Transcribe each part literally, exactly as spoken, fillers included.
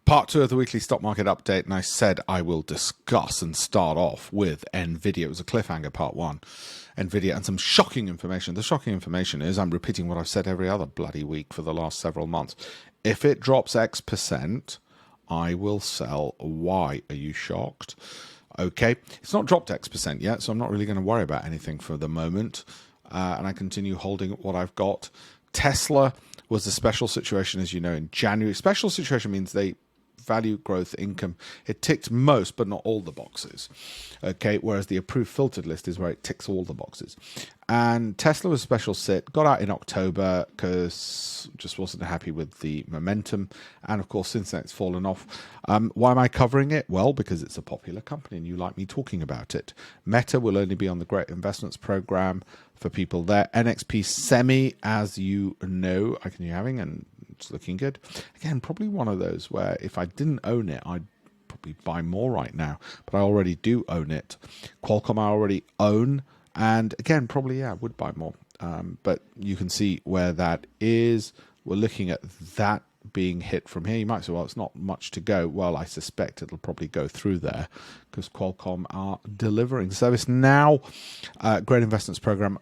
Part two of the weekly stock market update, and I said I will discuss and start off with NVIDIA. It was a cliffhanger, part one. NVIDIA and some shocking information. The shocking information is I'm repeating what I've said every other bloody week for the last several months. If it drops X percent, I will sell Y. Are you shocked? Okay, it's not dropped X percent yet, so I'm not really going to worry about anything for the moment. Uh, and I continue holding what I've got. Tesla was a special situation, as you know, in January. Special situation means they value growth income. It ticked most, but not all the boxes. Okay, whereas the approved filtered list is where it ticks all the boxes. And Tesla was special sit, got out in October because just wasn't happy with the momentum. And of course, since then it's fallen off. Um, why am I covering it? Well, because it's a popular company and you like me talking about it. Meta will only be on the Great Investments Program for people there. N X P Semi, as you know, I can be having, and it's looking good. Again, probably one of those where if I didn't own it, I'd probably buy more right now, but I already do own it. Qualcomm I already own, and again, probably, yeah, I would buy more. Um, but you can see where that is. We're looking at that being hit from here. You might say, well, it's not much to go. Well, I suspect it'll probably go through there because Qualcomm are delivering service now. Uh, Great Investments Program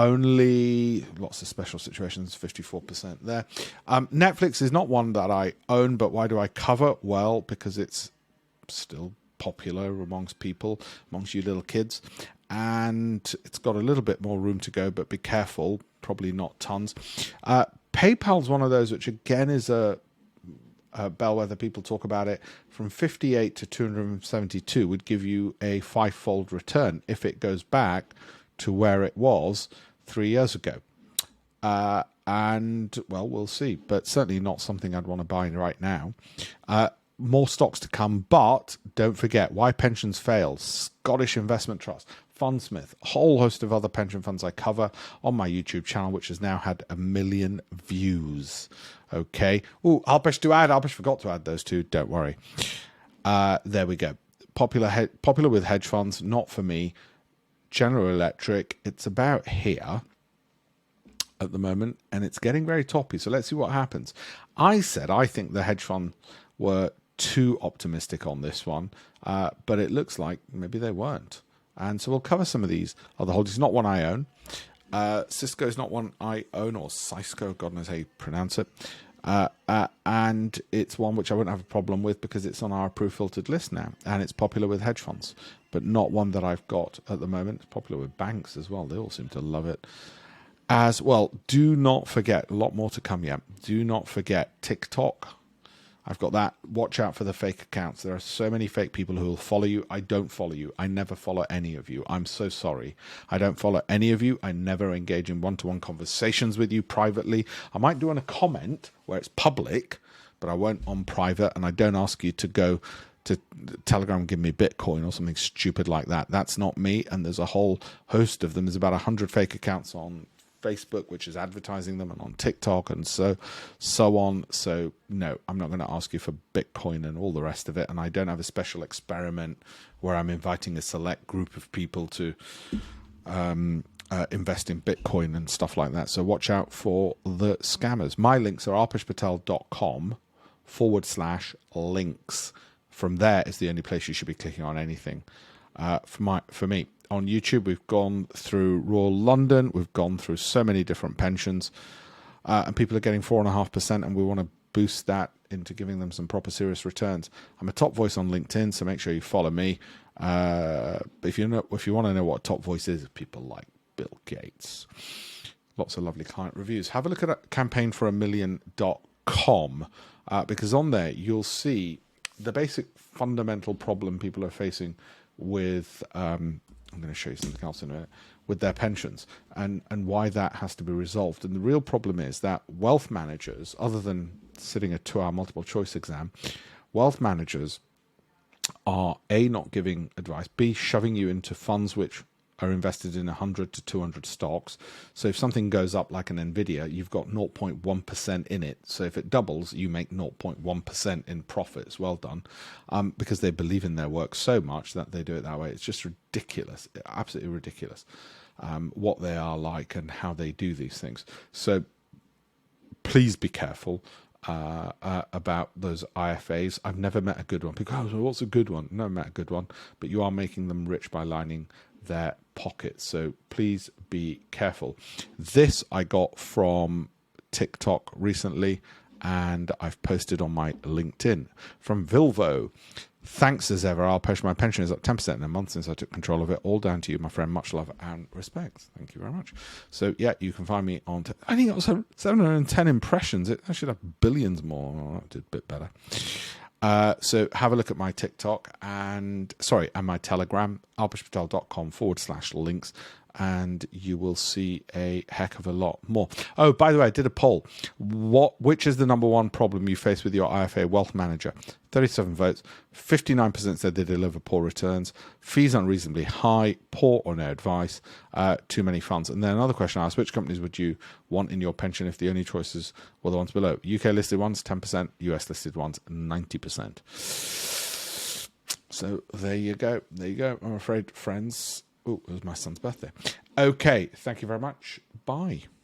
only, lots of special situations, fifty-four percent there. Um, Netflix is not one that I own, but why do I cover? Well, because it's still popular amongst people, amongst you little kids, and it's got a little bit more room to go, but be careful, probably not tons. Uh, PayPal's one of those which again is a, a bellwether. People talk about it. From fifty-eight to two hundred seventy-two would give you a five-fold return if it goes back to where it was three years ago. Uh, and, well, we'll see. But certainly not something I'd want to buy right now. Uh, more stocks to come, but don't forget, why pensions fail. Scottish Investment Trust, Fundsmith, a whole host of other pension funds I cover on my YouTube channel, which has now had a million views. Okay. Oh, Alpesh to add. Alpesh forgot to add those two. Don't worry. Uh, there we go. Popular, he- popular with hedge funds, not for me. General Electric, it's about here at the moment, and it's getting very toppy. So let's see what happens. I said I think the hedge fund were too optimistic on this one, uh, but it looks like maybe they weren't. And so we'll cover some of these other holdings. Not one I own. Uh, Cisco is not one I own, or Cisco, God knows how you pronounce it. Uh, uh, and it's one which I wouldn't have a problem with because it's on our approved filtered list now, and it's popular with hedge funds, but not one that I've got at the moment. It's popular with banks as well. They all seem to love it as well. Do not forget, a lot more to come yet. Do not forget TikTok. I've got that. Watch out for the fake accounts. There are so many fake people who will follow you. I don't follow you. I never follow any of you. I'm so sorry. I don't follow any of you. I never engage in one-to-one conversations with you privately. I might do on a comment where it's public, but I won't on private, and I don't ask you to go to Telegram and give me Bitcoin or something stupid like that. That's not me, and there's a whole host of them. There's about one hundred fake accounts on Facebook, which is advertising them, and on TikTok and so so on. So no, I'm not going to ask you for Bitcoin and all the rest of it, and I don't have a special experiment where I'm inviting a select group of people to um, uh, invest in Bitcoin and stuff like that. So watch out for the scammers. My links are alpeshpatel.com forward slash links. From there is the only place you should be clicking on anything. Uh, for my for me. On YouTube, we've gone through Royal London. We've gone through so many different pensions, uh, and people are getting four and a half percent, and we want to boost that into giving them some proper serious returns. I'm a top voice on LinkedIn, so make sure you follow me. Uh, if you know, if you want to know what top voice is, people like Bill Gates. Lots of lovely client reviews. Have a look at campaign for a million dot com uh, because on there you'll see the basic fundamental problem people are facing with. Um, I'm going to show you something else in a minute, with their pensions and, and why that has to be resolved. And the real problem is that wealth managers, other than sitting a two-hour multiple choice exam, wealth managers are A, not giving advice, B, shoving you into funds which are invested in one hundred to two hundred stocks. So if something goes up like an NVIDIA, you've got zero point one percent in it. So if it doubles, you make zero point one percent in profits. Well done. Um, because they believe in their work so much that they do it that way. It's just ridiculous, absolutely ridiculous um, what they are like and how they do these things. So please be careful. uh, uh, about those I F As. I've never met a good one. People go, oh, what's a good one? Never met a good one. But you are making them rich by lining their pockets. So please be careful. This I got from TikTok recently, and I've posted on my LinkedIn from Vilvo. Thanks as ever. I'll post my pension is up ten percent in a month since I took control of it. All down to you, my friend. Much love and respect. Thank you very much. So, yeah, you can find me on... T- I think it was seven hundred ten impressions. It, I should have billions more. Oh, that did a bit better. Uh, so have a look at my TikTok and, sorry, and my Telegram, alpeshpatel.com forward slash links, and you will see a heck of a lot more. Oh, by the way, I did a poll. What, which is the number one problem you face with your I F A wealth manager? thirty-seven votes. fifty-nine percent said they deliver poor returns, fees unreasonably high, poor or no advice, uh, too many funds. And then another question I asked, which companies would you want in your pension if the only choices were the ones below? U K listed ones, ten percent, U S listed ones, ninety percent. So there you go. There you go. I'm afraid, friends. Oh, it was my son's birthday. Okay. Thank you very much. Bye.